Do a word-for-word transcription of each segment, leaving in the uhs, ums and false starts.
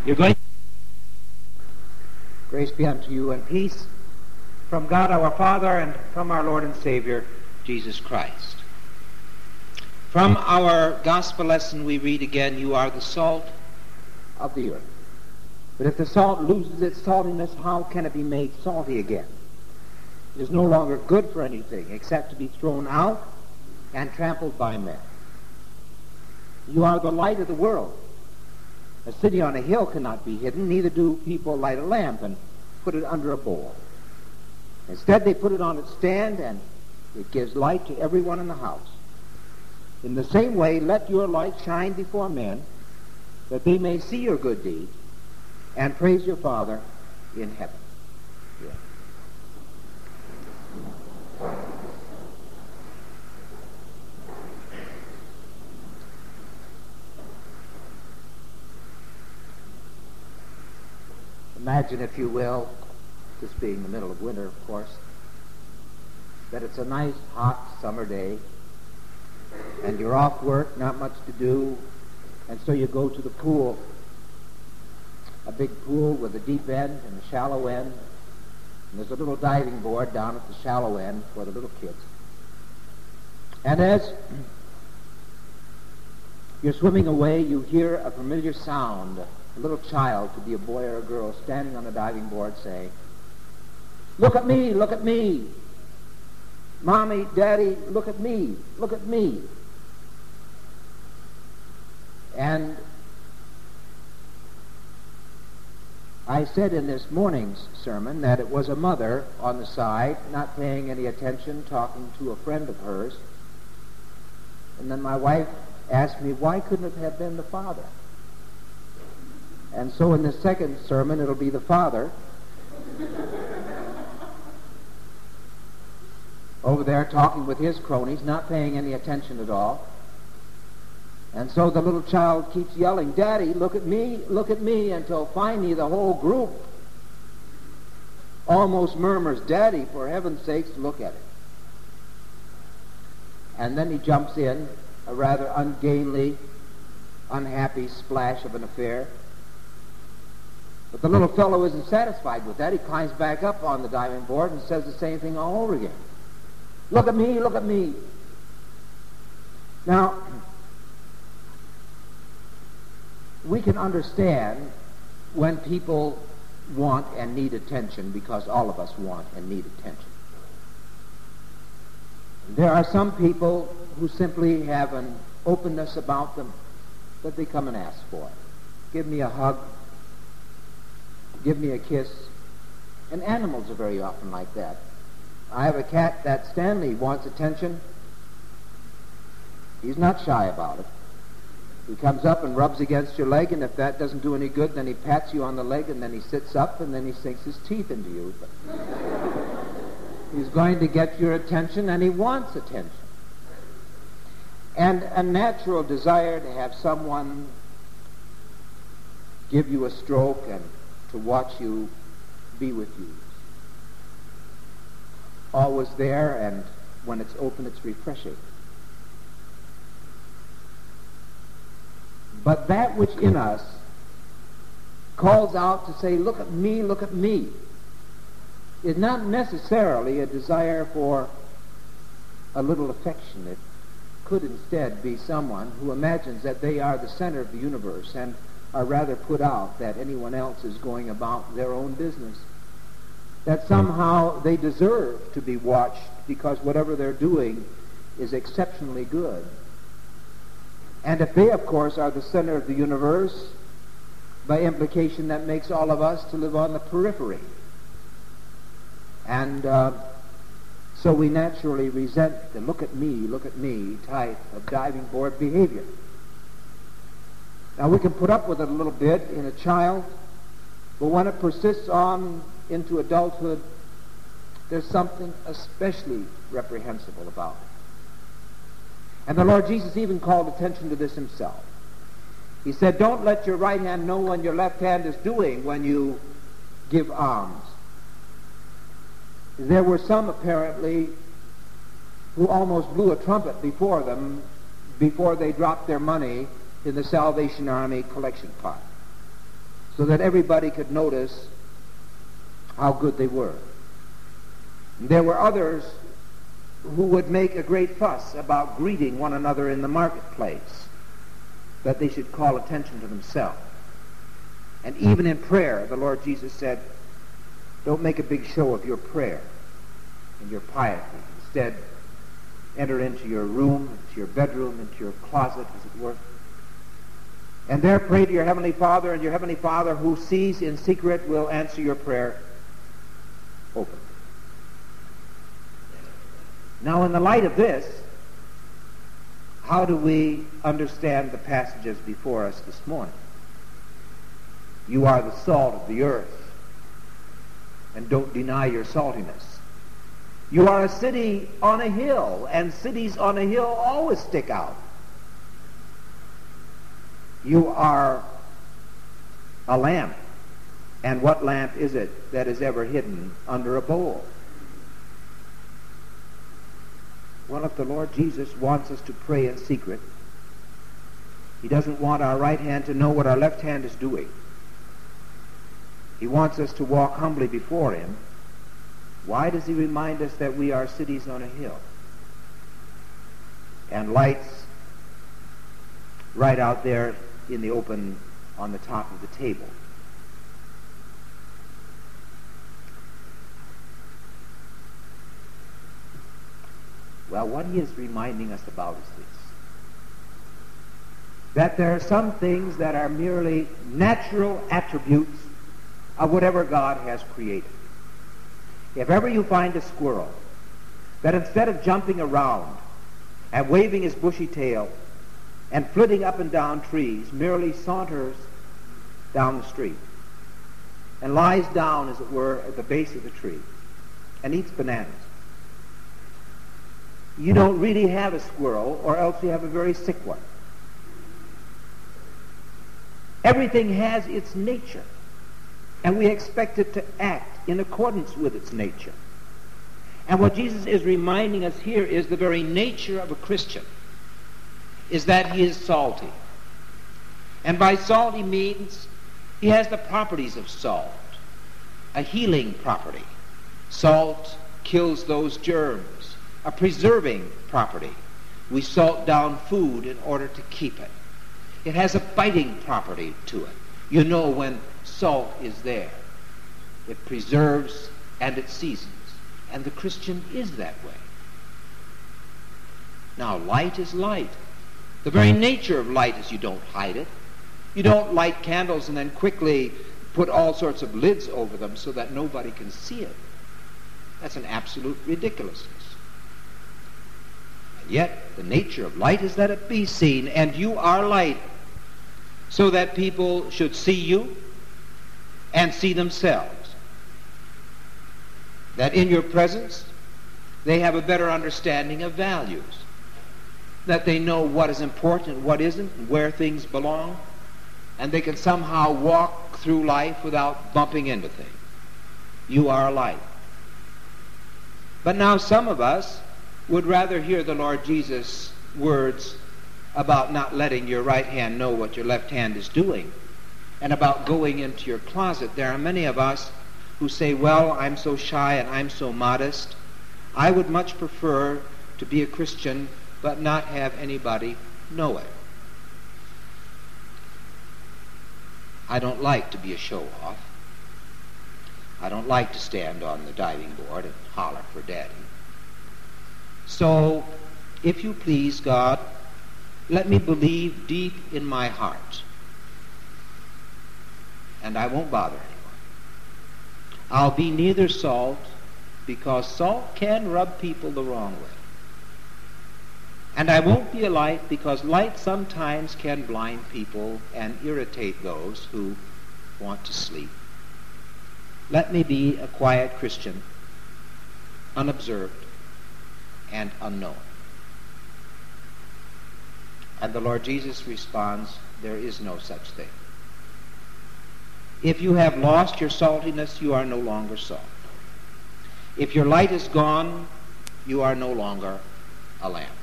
You're going. Grace be unto you and peace from God our Father and from our Lord and Savior, Jesus Christ. From our gospel lesson we read again, you are the salt of the earth. But if the salt loses its saltiness, how can it be made salty again? It is no longer good for anything except to be thrown out and trampled by men. You are the light of the world. A city on a hill cannot be hidden, neither do people light a lamp and put it under a bowl. Instead, they put it on its stand, and it gives light to everyone in the house. In the same way, let your light shine before men, that they may see your good deeds and praise your Father in heaven. Yeah. Imagine, if you will, this being the middle of winter, of course, that it's a nice, hot summer day, and you're off work, not much to do, and so you go to the pool, a big pool with a deep end and a shallow end, and there's a little diving board down at the shallow end for the little kids. And as you're swimming away, you hear a familiar sound. A little child, could be a boy or a girl, standing on the diving board saying, "Look at me, look at me. Mommy, Daddy, look at me, look at me." And I said in this morning's sermon that it was a mother on the side, not paying any attention, talking to a friend of hers. And then my wife asked me, why couldn't it have been the father? And so in the second sermon, it'll be the father over there talking with his cronies, not paying any attention at all. And so the little child keeps yelling, "Daddy, look at me, look at me," until finally the whole group almost murmurs, "Daddy, for heaven's sakes, look at it." And then he jumps in, a rather ungainly, unhappy splash of an affair. But the little fellow isn't satisfied with that. He climbs back up on the diving board and says the same thing all over again. "Look at me, look at me." Now, we can understand when people want and need attention, because all of us want and need attention. There are some people who simply have an openness about them that they come and ask for. Give me a hug. Give me a kiss. And animals are very often like that. I have a cat that Stanley wants attention. He's not shy about it. He comes up and rubs against your leg, and if that doesn't do any good, then he pats you on the leg, and then he sits up, and then he sinks his teeth into you. But he's going to get your attention, and he wants attention. And a natural desire to have someone give you a stroke and to watch you, be with you. Always there, and when it's open, it's refreshing. But that which in us calls out to say, "Look at me, look at me," is not necessarily a desire for a little affection. It could instead be someone who imagines that they are the center of the universe and are rather put out that anyone else is going about their own business. That somehow they deserve to be watched because whatever they're doing is exceptionally good. And if they, of course, are the center of the universe, by implication that makes all of us to live on the periphery. And uh, so we naturally resent the "look at me, look at me" type of diving board behavior. Now, we can put up with it a little bit in a child, but when it persists on into adulthood, there's something especially reprehensible about it. And the Lord Jesus even called attention to this himself. He said, "Don't let your right hand know what your left hand is doing when you give alms." There were some, apparently, who almost blew a trumpet before them before they dropped their money in the Salvation Army collection pot. so that everybody could notice how good they were. There were others who would make a great fuss about greeting one another in the marketplace, that they should call attention to themselves. And even in prayer, the Lord Jesus said, don't make a big show of your prayer and your piety. Instead, enter into your room, into your bedroom, into your closet, as it were, and there pray to your Heavenly Father, and your Heavenly Father who sees in secret will answer your prayer openly. Now, in the light of this, how do we understand the passages before us this morning? You are the salt of the earth, and don't deny your saltiness. You are a city on a hill, and cities on a hill always stick out. You are a lamp, and what lamp is it that is ever hidden under a bowl? Well, if the Lord Jesus wants us to pray in secret, he doesn't want our right hand to know what our left hand is doing. He wants us to walk humbly before him. Why does he remind us that we are cities on a hill and lights right out there in the open on the top of the table? Well, what he is reminding us about is this: that there are some things that are merely natural attributes of whatever God has created. If ever you find a squirrel that instead of jumping around and waving his bushy tail and flitting up and down trees, merely saunters down the street and lies down, as it were, at the base of the tree and eats bananas, you don't really have a squirrel, or else you have a very sick one. Everything has its nature, and we expect it to act in accordance with its nature. And what Jesus is reminding us here is the very nature of a Christian is that he is salty. And by salt he means he has the properties of salt, a healing property. Salt kills those germs, a preserving property. We salt down food in order to keep it. It has a biting property to it. You know when salt is there. It preserves and it seasons. And the Christian is that way. Now, light is light. The very nature of light is you don't hide it. You don't light candles and then quickly put all sorts of lids over them so that nobody can see it. That's an absolute ridiculousness. And yet, the nature of light is that it be seen, and you are light, so that people should see you and see themselves. That in your presence, they have a better understanding of values. That they know what is important and what isn't, and where things belong, and they can somehow walk through life without bumping into things. You are a light. But now some of us would rather hear the Lord Jesus' words about not letting your right hand know what your left hand is doing, and about going into your closet. There are many of us who say, well, I'm so shy and I'm so modest. I would much prefer to be a Christian but not have anybody know it. I don't like to be a show-off. I don't like to stand on the diving board and holler for daddy. So, if you please, God, let me believe deep in my heart, and I won't bother anyone. I'll be neither salt, because salt can rub people the wrong way. And I won't be a light, because light sometimes can blind people and irritate those who want to sleep. Let me be a quiet Christian, unobserved and unknown. And the Lord Jesus responds, there is no such thing. If you have lost your saltiness, you are no longer salt. If your light is gone, you are no longer a lamp.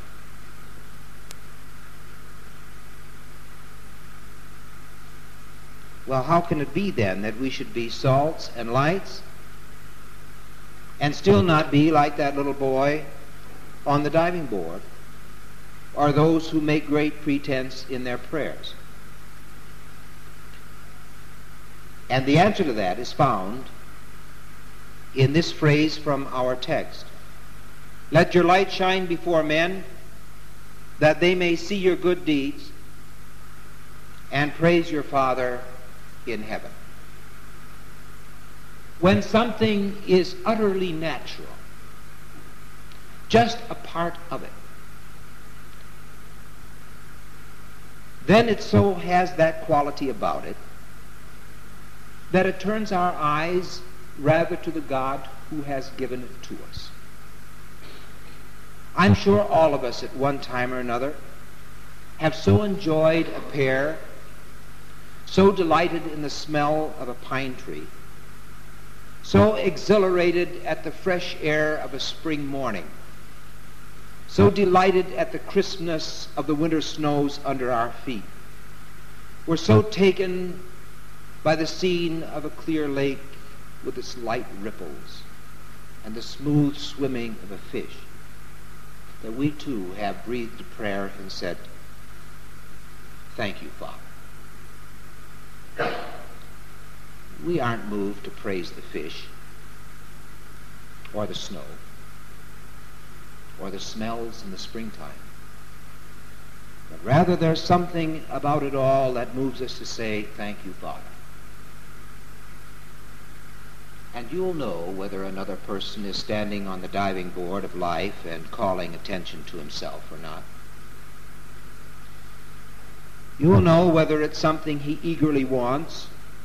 Well, how can it be then that we should be salts and lights and still not be like that little boy on the diving board, or those who make great pretense in their prayers? And the answer to that is found in this phrase from our text. Let your light shine before men, that they may see your good deeds and praise your Father in heaven. When something is utterly natural, just a part of it, then it so has that quality about it that it turns our eyes rather to the God who has given it to us. I'm sure all of us at one time or another have so enjoyed a pear, so delighted in the smell of a pine tree, so exhilarated at the fresh air of a spring morning, so delighted at the crispness of the winter snows under our feet. We're so taken by the scene of a clear lake with its light ripples and the smooth swimming of a fish that we too have breathed a prayer and said, "Thank you, Father." We aren't moved to praise the fish or the snow or the smells in the springtime, but rather there's something about it all that moves us to say, "Thank you, Father." And you'll know whether another person is standing on the diving board of life and calling attention to himself or not. You'll know whether it's something he eagerly wants,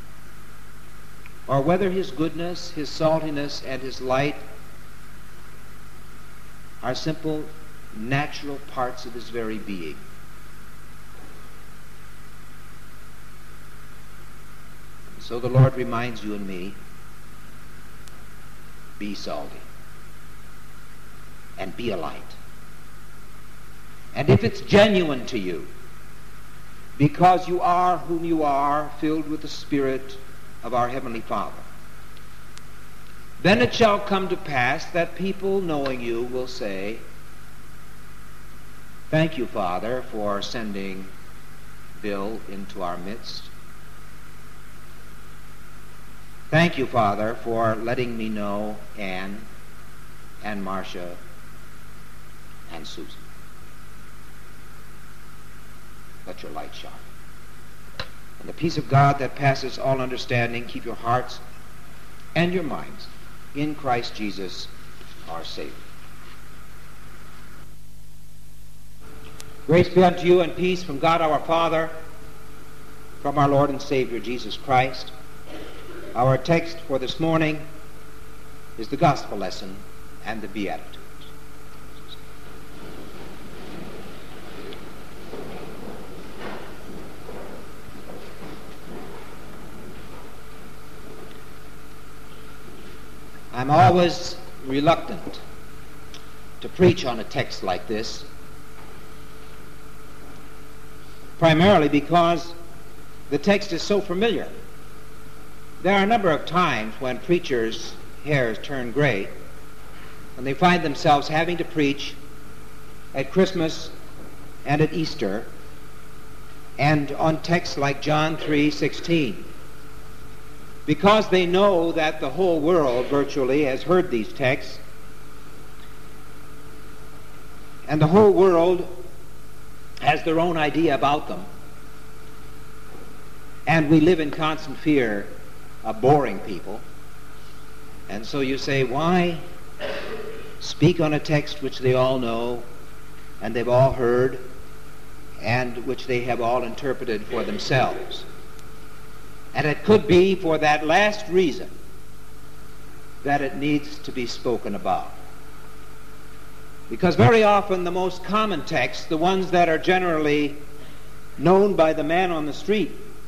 or whether his goodness, his saltiness, and his light are simple, natural parts of his very being. So the Lord reminds you and me, be salty and be a light. And if it's genuine to you, because you are whom you are, filled with the Spirit of our Heavenly Father, then it shall come to pass that people knowing you will say, "Thank you, Father, for sending Bill into our midst. Thank you, Father, for letting me know Anne and Marcia and Susan." Let your light shine. And the peace of God that passes all understanding keep your hearts and your minds in Christ Jesus our Savior. Grace be unto you and peace from God our Father, from our Lord and Savior Jesus Christ. Our text for this morning is the gospel lesson and the Beatitudes. I'm always reluctant to preach on a text like this, primarily because the text is so familiar. There are a number of times when preachers' hairs turn gray when they find themselves having to preach at Christmas and at Easter and on texts like John three sixteen, because they know that the whole world virtually has heard these texts, and the whole world has their own idea about them, and we live in constant fear of boring people. And so you say, why speak on a text which they all know and they've all heard and which they have all interpreted for themselves? And it could be for that last reason that it needs to be spoken about. Because very often the most common texts, the ones that are generally known by the man on the street,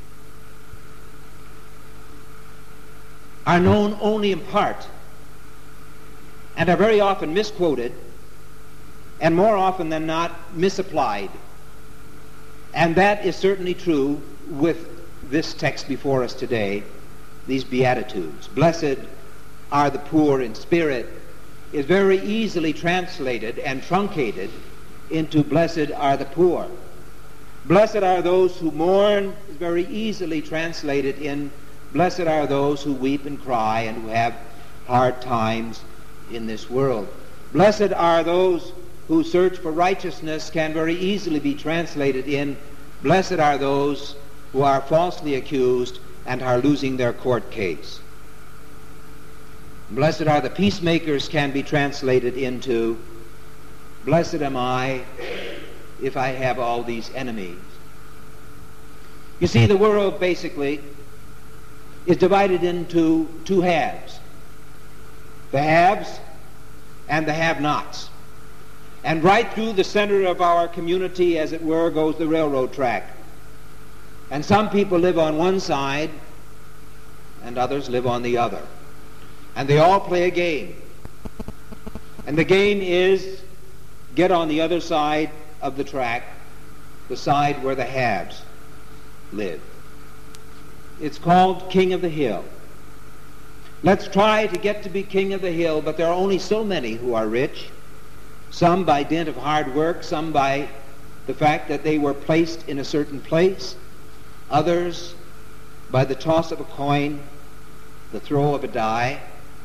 are known only in part and are very often misquoted and more often than not misapplied. And that is certainly true with this text before us today, these Beatitudes. Blessed are the poor in spirit is very easily translated and truncated into blessed are the poor. Blessed are those who mourn is very easily translated in blessed are those who weep and cry and who have hard times in this world. Blessed are those who search for righteousness can very easily be translated in blessed are those who are falsely accused and are losing their court case. Blessed are the peacemakers can be translated into blessed am I if I have all these enemies. You see, the world basically is divided into two halves. The haves and the have-nots. And right through the center of our community, as it were, goes the railroad track. And some people live on one side and others live on the other. And they all play a game. And the game is get on the other side of the track, the side where the haves live. It's called King of the Hill. Let's try to get to be King of the Hill, but there are only so many who are rich, some by dint of hard work, some by the fact that they were placed in a certain place, others by the toss of a coin, the throw of a die.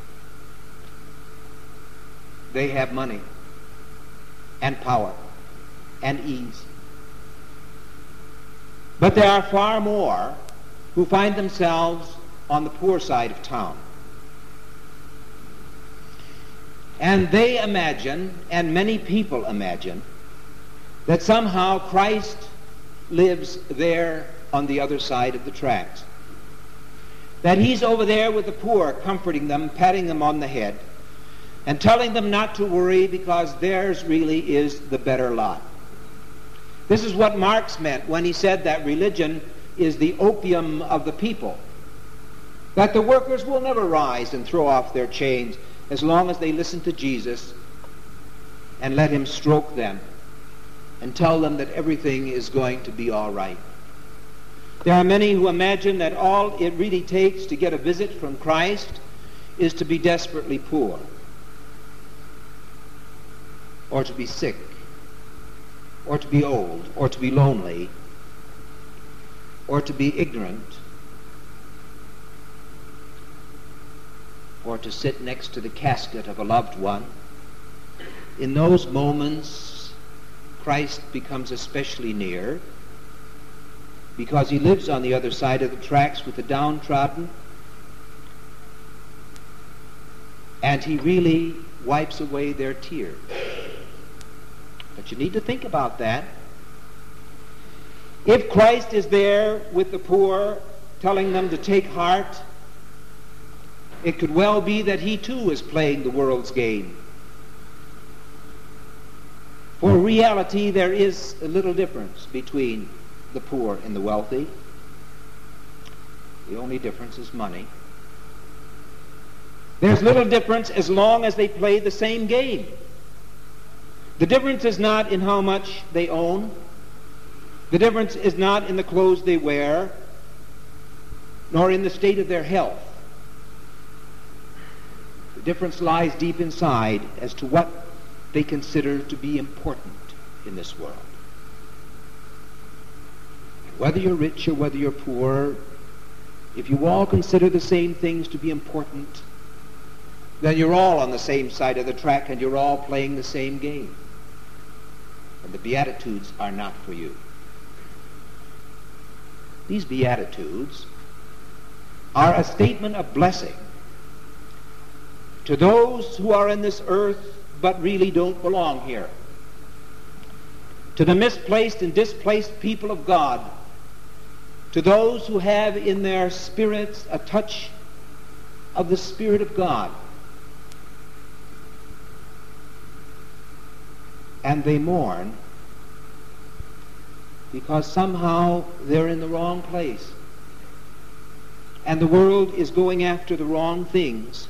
They have money and power and ease. But there are far more who find themselves on the poor side of town. And they imagine, and many people imagine, that somehow Christ lives there on the other side of the tracks. That he's over there with the poor, comforting them, patting them on the head, and telling them not to worry because theirs really is the better lot. This is what Marx meant when he said that religion is the opium of the people. That the workers will never rise and throw off their chains as long as they listen to Jesus and let him stroke them and tell them that everything is going to be all right. There are many who imagine that all it really takes to get a visit from Christ is to be desperately poor, or to be sick, or to be old, or to be lonely, or to be ignorant, or to sit next to the casket of a loved one. In those moments, Christ becomes especially near because he lives on the other side of the tracks with the downtrodden, and he really wipes away their tears. But you need to think about that. If Christ is there with the poor, telling them to take heart, it could well be that he too is playing the world's game. For reality, there is a little difference between the poor and the wealthy. The only difference is money. There's little difference as long as they play the same game. The difference is not in how much they own. The difference is not in the clothes they wear, nor in the state of their health. The difference lies deep inside as to what they consider to be important in this world. Whether you're rich or whether you're poor, if you all consider the same things to be important, then you're all on the same side of the track and you're all playing the same game. And the Beatitudes are not for you. These Beatitudes are a statement of blessing to those who are in this earth but really don't belong here. To the misplaced and displaced people of God. To those who have in their spirits a touch of the Spirit of God. And they mourn because somehow they're in the wrong place. And the world is going after the wrong things.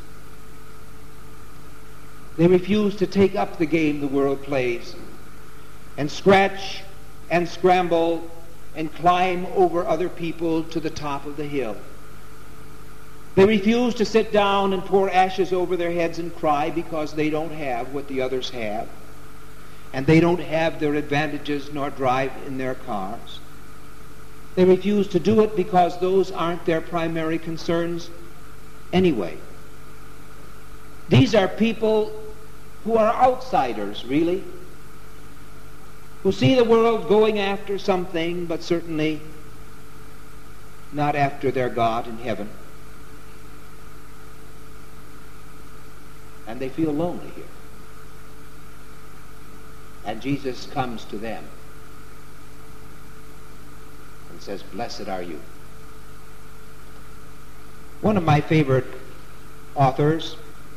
They refuse to take up the game the world plays and scratch and scramble and climb over other people to the top of the hill. They refuse to sit down and pour ashes over their heads and cry because they don't have what the others have, and they don't have their advantages nor drive in their cars. They refuse to do it because those aren't their primary concerns anyway. These are people who are outsiders, really, who see the world going after something, but certainly not after their God in heaven. And they feel lonely here. And Jesus comes to them and says, "Blessed are you." One of my favorite authors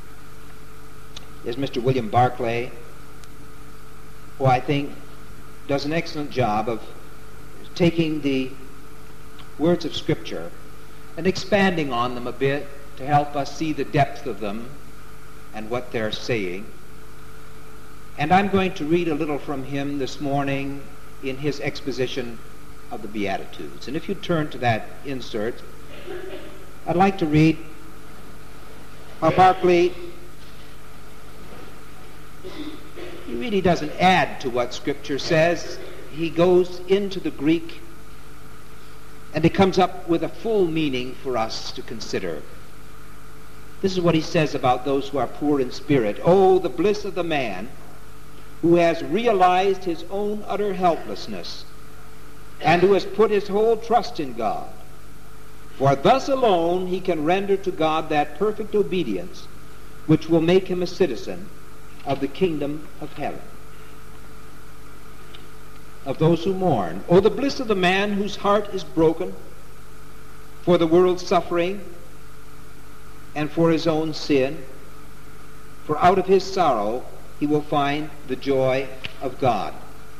is Mister William Barclay, who I think does an excellent job of taking the words of Scripture and expanding on them a bit to help us see the depth of them and what they're saying. And I'm going to read a little from him this morning in his exposition of the Beatitudes. And if you turn to that insert, I'd like to read how Barclay, he really doesn't add to what Scripture says. He goes into the Greek and he comes up with a full meaning for us to consider. This is what he says about those who are poor in spirit. "Oh, the bliss of the man who has realized his own utter helplessness and who has put his whole trust in God. For thus alone he can render to God that perfect obedience which will make him a citizen of the kingdom of heaven." Of those who mourn, "Oh, the bliss of the man whose heart is broken for the world's suffering and for his own sin, for out of his sorrow he will find the joy of God."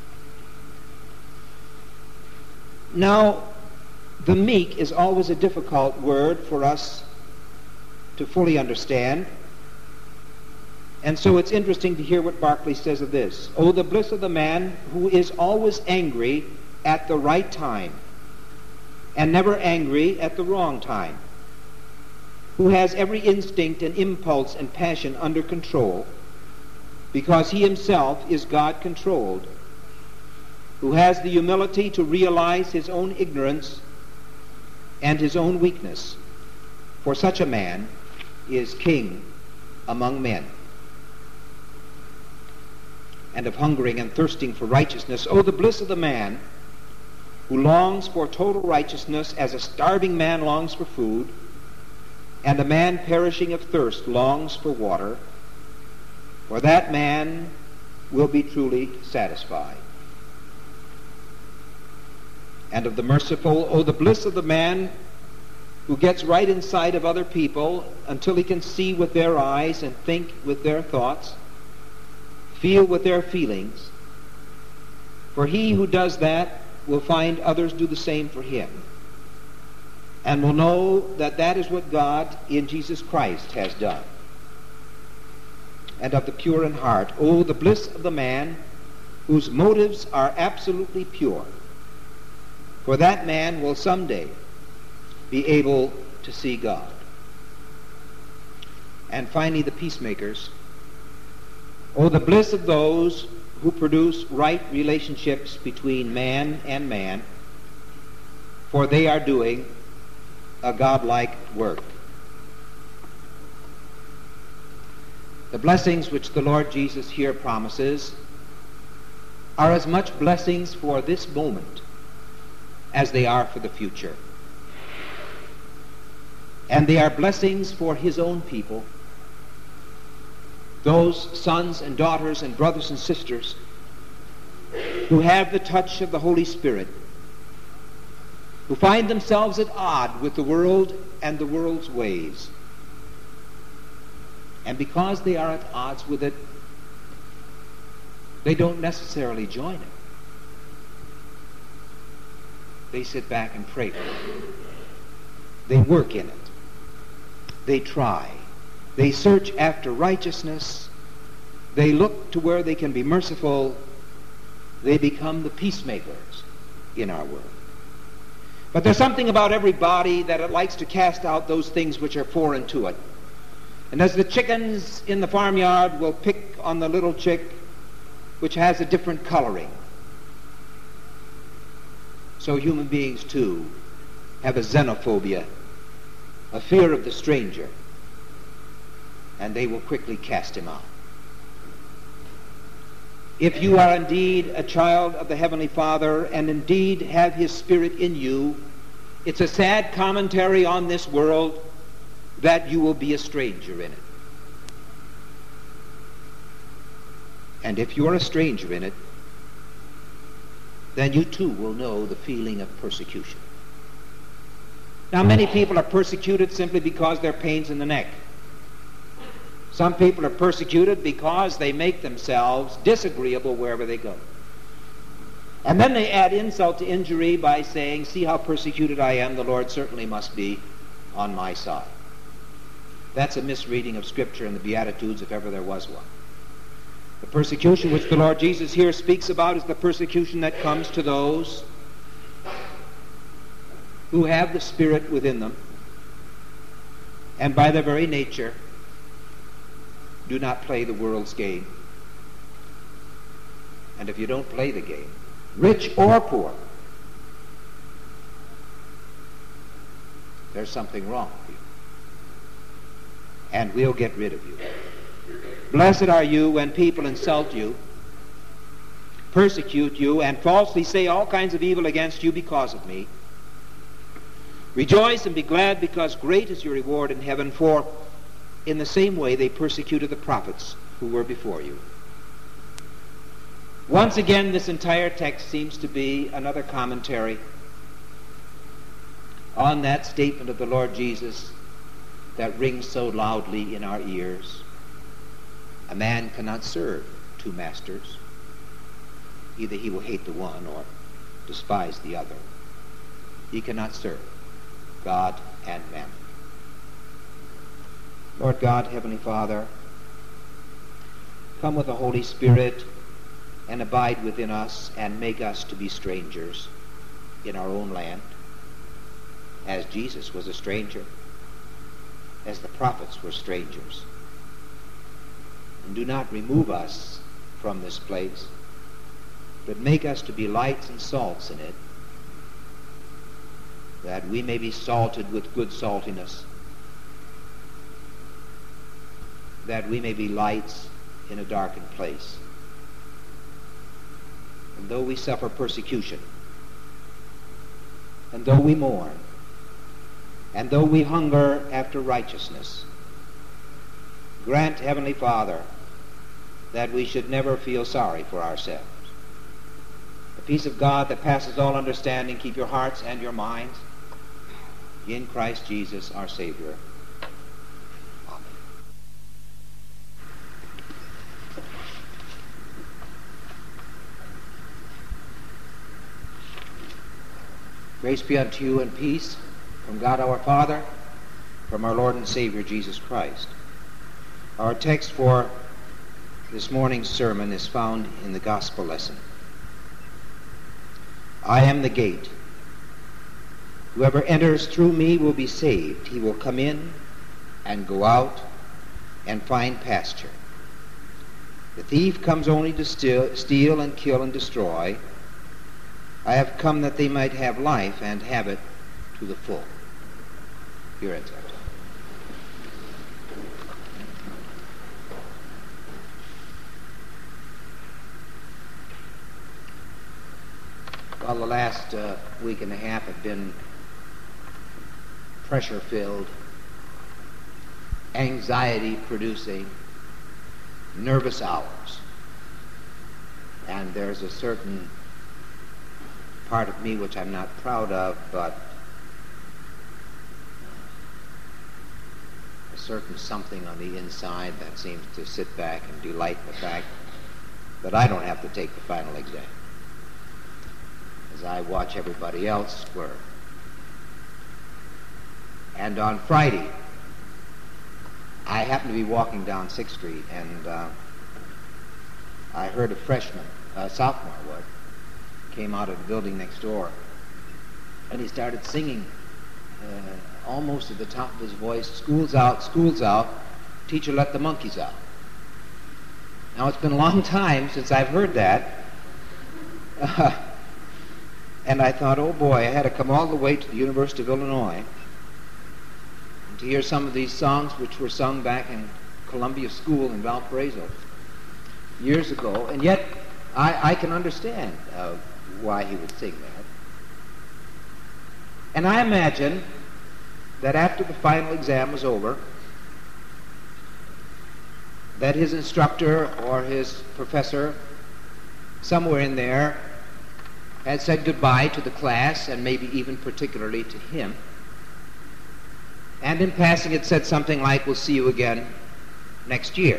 Now, the meek is always a difficult word for us to fully understand. And so it's interesting to hear what Barclay says of this. "Oh, the bliss of the man who is always angry at the right time and never angry at the wrong time, who has every instinct and impulse and passion under control because he himself is God-controlled, who has the humility to realize his own ignorance and his own weakness, for such a man is king among men. And of hungering and thirsting for righteousness, oh, the bliss of the man who longs for total righteousness as a starving man longs for food, and a man perishing of thirst longs for water, for that man will be truly satisfied. And of the merciful, oh, the bliss of the man who gets right inside of other people until he can see with their eyes and think with their thoughts, feel with their feelings. For he who does that will find others do the same for him, and will know that that is what God in Jesus Christ has done. And of the pure in heart, oh, the bliss of the man whose motives are absolutely pure, for that man will someday be able to see God. And finally, the peacemakers, oh, the bliss of those who produce right relationships between man and man, for they are doing a godlike work. The blessings which the Lord Jesus here promises are as much blessings for this moment as they are for the future. And they are blessings for his own people, those sons and daughters and brothers and sisters who have the touch of the Holy Spirit, who find themselves at odds with the world and the world's ways. And because they are at odds with it, they don't necessarily join it. They sit back and pray for it. They work in it. They try. They search after righteousness. They look to where they can be merciful. They become the peacemakers in our world. But there's something about every body that it likes to cast out those things which are foreign to it. And as the chickens in the farmyard will pick on the little chick which has a different coloring, so human beings too have a xenophobia, a fear of the stranger, and they will quickly cast him out. If you are indeed a child of the Heavenly Father and indeed have His Spirit in you, it's a sad commentary on this world that you will be a stranger in it. And if you are a stranger in it, then you too will know the feeling of persecution. Now, many people are persecuted simply because there are pains in the neck. Some people are persecuted because they make themselves disagreeable wherever they go. And then they add insult to injury by saying, see how persecuted I am, the Lord certainly must be on my side. That's a misreading of Scripture and the Beatitudes, if ever there was one. The persecution which the Lord Jesus here speaks about is the persecution that comes to those who have the Spirit within them, and by their very nature do not play the world's game. And if you don't play the game, rich or poor, there's something wrong with you. And we'll get rid of you. Blessed are you when people insult you, persecute you, and falsely say all kinds of evil against you because of me. Rejoice and be glad, because great is your reward in heaven, for in the same way they persecuted the prophets who were before you. Once again, this entire text seems to be another commentary on that statement of the Lord Jesus that rings so loudly in our ears. A man cannot serve two masters. Either he will hate the one or despise the other. He cannot serve God and mammon. Lord God, Heavenly Father, come with the Holy Spirit and abide within us and make us to be strangers in our own land, as Jesus was a stranger, as the prophets were strangers. And do not remove us from this place, but make us to be lights and salts in it, that we may be salted with good saltiness, that we may be lights in a darkened place. And though we suffer persecution, and though we mourn, and though we hunger after righteousness, grant, Heavenly Father, that we should never feel sorry for ourselves. The peace of God that passes all understanding, keep your hearts and your minds in Christ Jesus our Savior. Amen. Grace be unto you and peace from God our Father, from our Lord and Savior Jesus Christ. Our text for this morning's sermon is found in the gospel lesson. I am the gate. Whoever enters through me will be saved. He will come in and go out and find pasture. The thief comes only to steal, steal and kill and destroy. I have come that they might have life and have it to the full. Here ends our time. Well, the last uh, week and a half have been pressure-filled, anxiety-producing, nervous hours. And there's a certain part of me which I'm not proud of, but a certain something on the inside that seems to sit back and delight in the fact that I don't have to take the final exam, as I watch everybody else squirm. And on Friday, I happened to be walking down sixth Street, and uh, I heard a freshman, a sophomore, what, came out of the building next door, And he started singing uh, almost at the top of his voice, "School's out, school's out, teacher let the monkeys out." Now, it's been a long time since I've heard that. Uh, and I thought, oh boy, I had to come all the way to the University of Illinois to hear some of these songs which were sung back in Columbia School in Valparaiso years ago, and yet I, I can understand uh, why he would sing that. And I imagine that after the final exam was over, that his instructor or his professor, somewhere in there, had said goodbye to the class, and maybe even particularly to him. And in passing it said something like, "We'll see you again next year."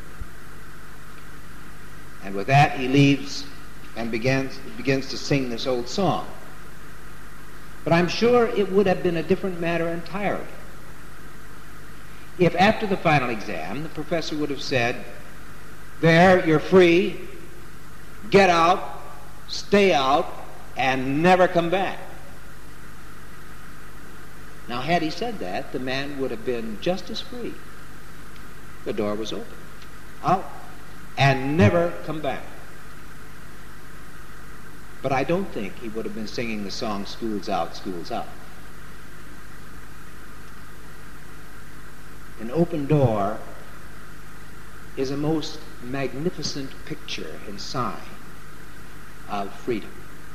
And with that he leaves and begins, begins to sing this old song. But I'm sure it would have been a different matter entirely if after the final exam the professor would have said, "There, you're free, get out, stay out, and never come back." Now, had he said that, the man would have been just as free. The door was open. Out, and never come back. But I don't think he would have been singing the song, "School's out, school's out." An open door is a most magnificent picture and sign of freedom.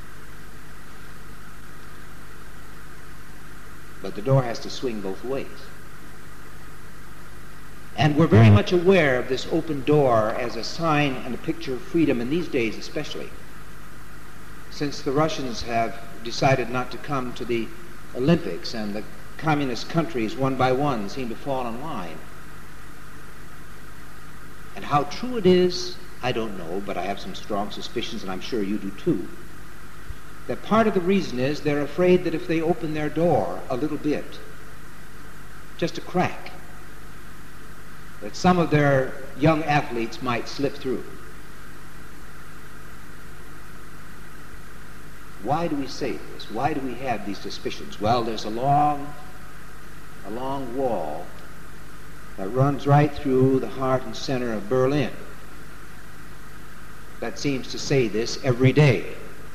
But the door has to swing both ways. And we're very much aware of this open door as a sign and a picture of freedom in these days especially, since the Russians have decided not to come to the Olympics and the communist countries one by one seem to fall in line. And how true it is, I don't know, but I have some strong suspicions, and I'm sure you do too, that part of the reason is they're afraid that if they open their door a little bit, just a crack, that some of their young athletes might slip through. Why do we say this? Why do we have these suspicions? Well, there's a long, a long wall that runs right through the heart and center of Berlin that seems to say this every day.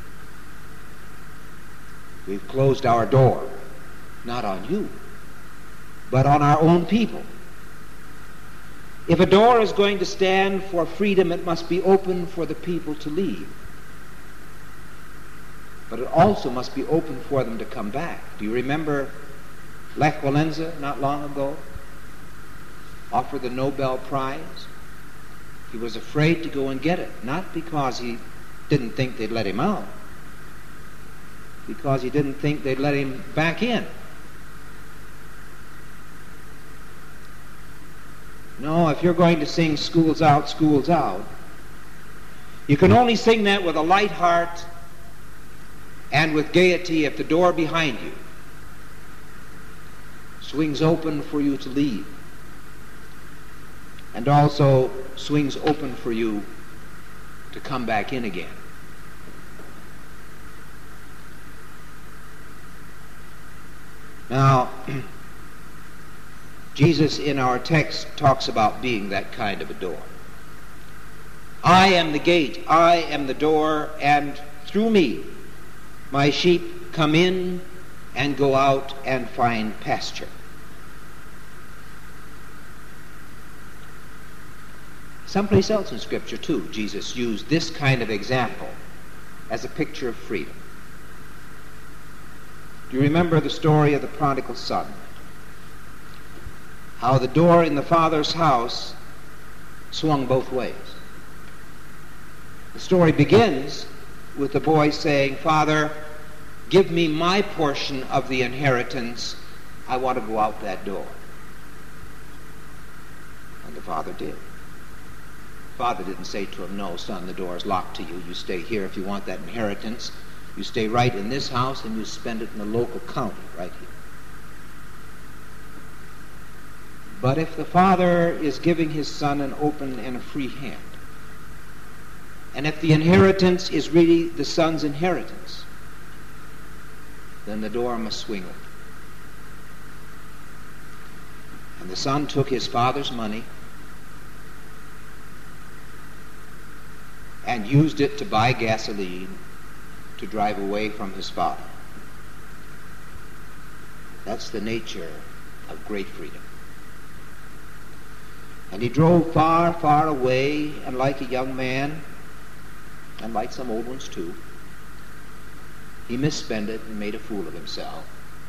We've closed our door, not on you, but on our own people. If a door is going to stand for freedom, it must be open for the people to leave. But it also must be open for them to come back. Do you remember Lech Walesa not long ago offered the Nobel Prize? He was afraid to go and get it, not because he didn't think they'd let him out, because he didn't think they'd let him back in. No, if you're going to sing "School's out, school's out," you can only sing that with a light heart and with gaiety if the door behind you swings open for you to leave, and also swings open for you to come back in again. Now, Jesus in our text talks about being that kind of a door. "I am the gate, I am the door, and through me my sheep come in and go out and find pasture." Someplace else in Scripture, too, Jesus used this kind of example as a picture of freedom. Do you remember the story of the prodigal son? How the door in the father's house swung both ways. The story begins with the boy saying, "Father, give me my portion of the inheritance. I want to go out that door." And the father did. Father didn't say to him, "No, son, the door is locked to you. You stay here if you want that inheritance. You stay right in this house and you spend it in the local county right here." But if the father is giving his son an open and a free hand, and if the inheritance is really the son's inheritance, then the door must swing open. And the son took his father's money and used it to buy gasoline to drive away from his father. That's the nature of great freedom. And he drove far, far away, and like a young man, and like some old ones too, he misspent it and made a fool of himself,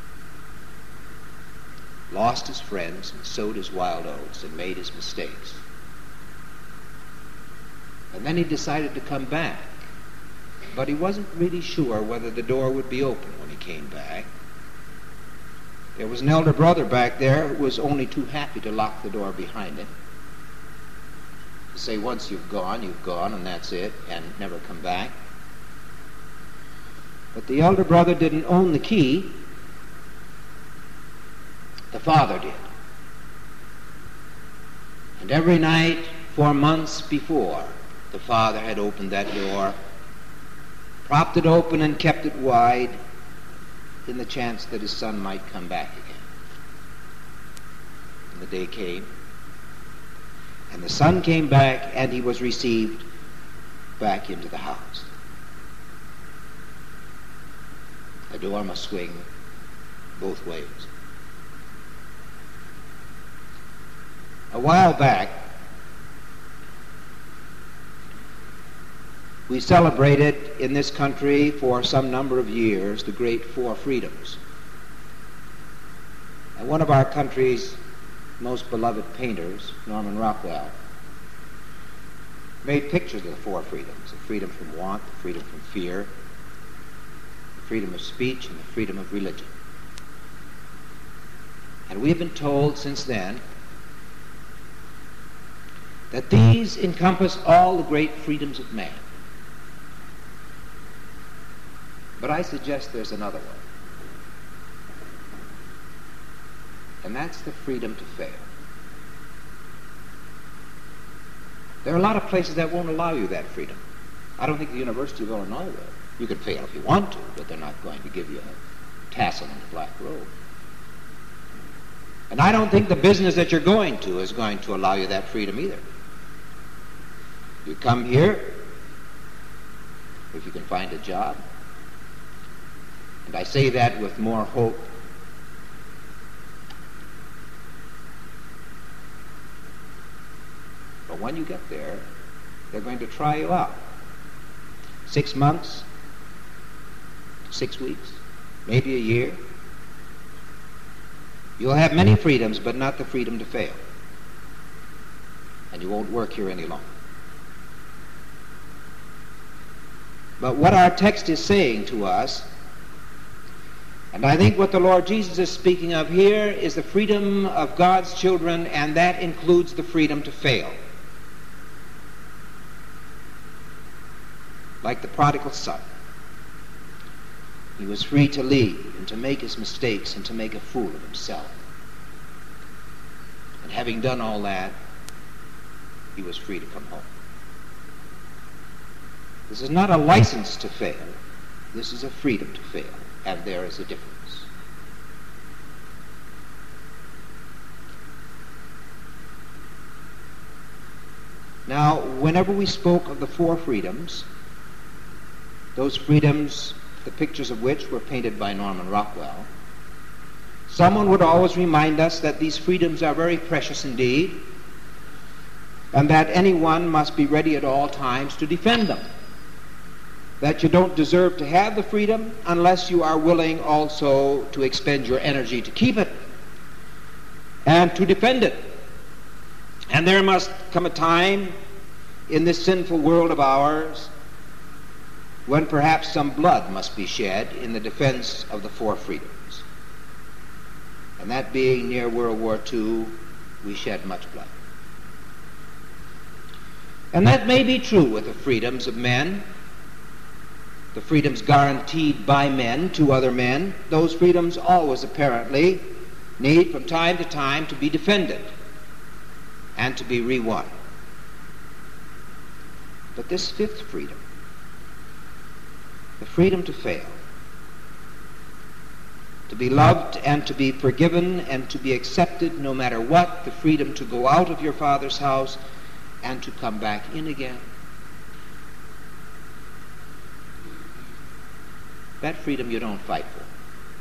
lost his friends and sowed his wild oats and made his mistakes. And then he decided to come back, but he wasn't really sure whether the door would be open when he came back. There was an elder brother back there who was only too happy to lock the door behind him, to say once you've gone, you've gone, and that's it, and never come back. But the elder brother didn't own the key. The father did. And every night for months before, the father had opened that door, propped it open and kept it wide in the chance that his son might come back again. And the day came, and the son came back, and he was received back into the house. A door must swing both ways. A while back, we celebrated in this country for some number of years the great Four Freedoms. And one of our country's most beloved painters, Norman Rockwell, made pictures of the Four Freedoms: the freedom from want, the freedom from fear, the freedom of speech, and the freedom of religion. And we have been told since then that these encompass all the great freedoms of man. But I suggest there's another one. And that's the freedom to fail. There are a lot of places that won't allow you that freedom. I don't think the University of Illinois will. You can fail if you want to, but they're not going to give you a tassel on the black robe. And I don't think the business that you're going to is going to allow you that freedom either. You come here, if you can find a job, and I say that with more hope but when you get there, they're going to try you out. Six months, six weeks, maybe a year. You'll have many freedoms, but not the freedom to fail. And you won't work here any longer. But what our text is saying to us, and I think what the Lord Jesus is speaking of here, is the freedom of God's children, and that includes the freedom to fail. Like the prodigal son, he was free to leave and to make his mistakes and to make a fool of himself. And having done all that, he was free to come home. This is not a license to fail. This is a freedom to fail, and there is a difference. Now, whenever we spoke of the four freedoms, those freedoms, the pictures of which were painted by Norman Rockwell, someone would always remind us that these freedoms are very precious indeed, and that anyone must be ready at all times to defend them. That you don't deserve to have the freedom unless you are willing also to expend your energy to keep it and to defend it. And there must come a time in this sinful world of ours when perhaps some blood must be shed in the defense of the four freedoms. And that being near World War Two, we shed much blood. And that may be true with the freedoms of men, the freedoms guaranteed by men to other men. Those freedoms always apparently need from time to time to be defended and to be re-won. But this fifth freedom, the freedom to fail, to be loved and to be forgiven and to be accepted no matter what, the freedom to go out of your Father's house and to come back in again. That freedom you don't fight for.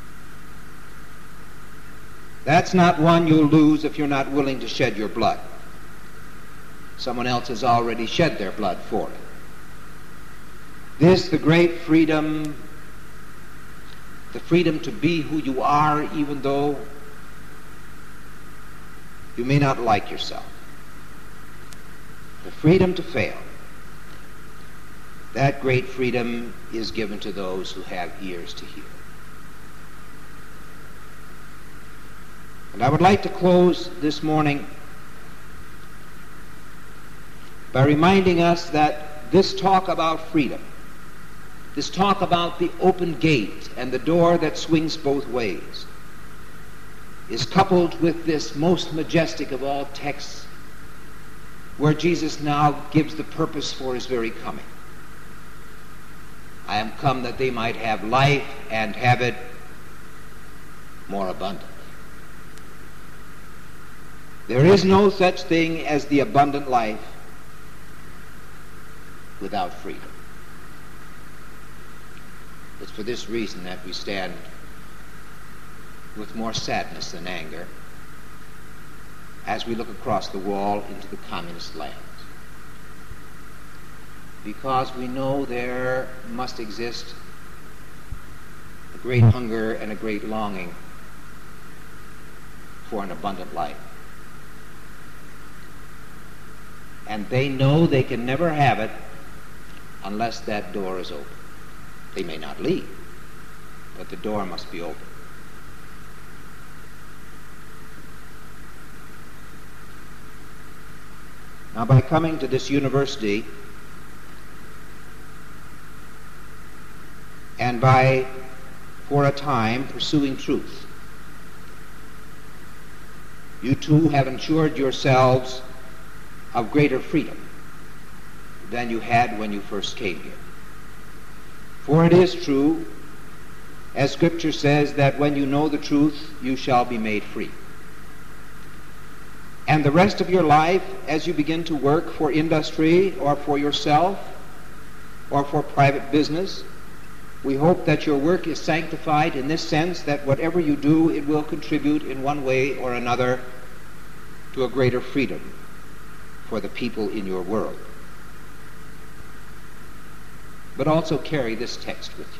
That's not one you'll lose if you're not willing to shed your blood. Someone else has already shed their blood for it. This, the great freedom, the freedom to be who you are even though you may not like yourself. The freedom to fail. That great freedom is given to those who have ears to hear. And I would like to close this morning by reminding us that this talk about freedom, this talk about the open gate and the door that swings both ways, is coupled with this most majestic of all texts where Jesus now gives the purpose for his very coming. I am come that they might have life and have it more abundantly. There is no such thing as the abundant life without freedom. It's for this reason that we stand with more sadness than anger as we look across the wall into the communist lands. Because we know there must exist a great hunger and a great longing for an abundant life. And they know they can never have it unless that door is open. They may not leave, but the door must be open. Now, by coming to this university and by, for a time, pursuing truth, you too have ensured yourselves of greater freedom than you had when you first came here. For it is true, as Scripture says, that when you know the truth, you shall be made free. And the rest of your life, as you begin to work for industry or for yourself or for private business, we hope that your work is sanctified in this sense that whatever you do, it will contribute in one way or another to a greater freedom for the people in your world. But also carry this text with you.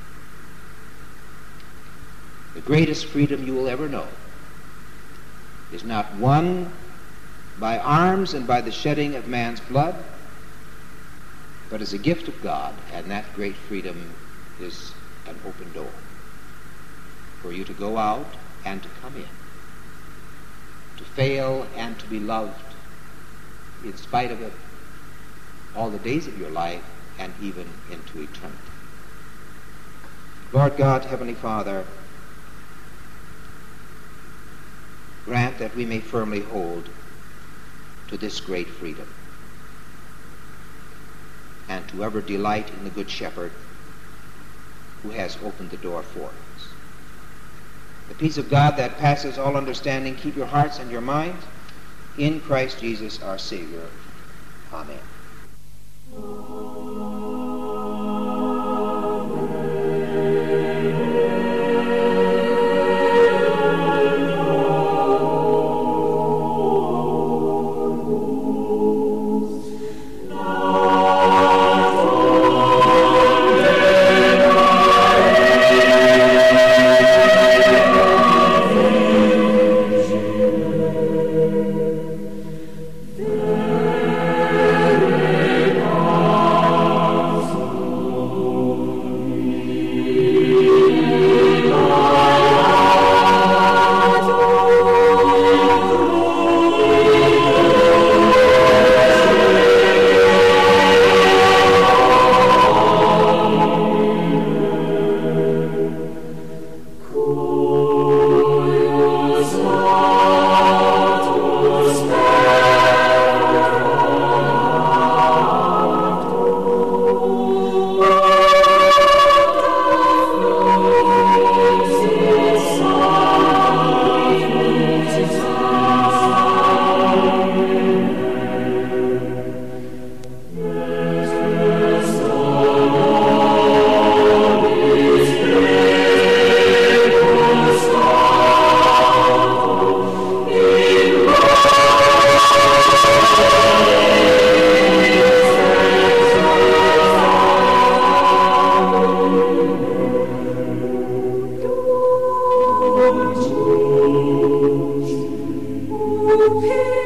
The greatest freedom you will ever know is not won by arms and by the shedding of man's blood, but as a gift of God, and that great freedom is an open door for you to go out and to come in, to fail and to be loved in spite of it all the days of your life and even into eternity. Lord God, Heavenly Father, grant that we may firmly hold to this great freedom and to ever delight in the Good Shepherd who has opened the door for us. The peace of God that passes all understanding, keep your hearts and your minds in Christ Jesus our Savior. Amen. There Peace.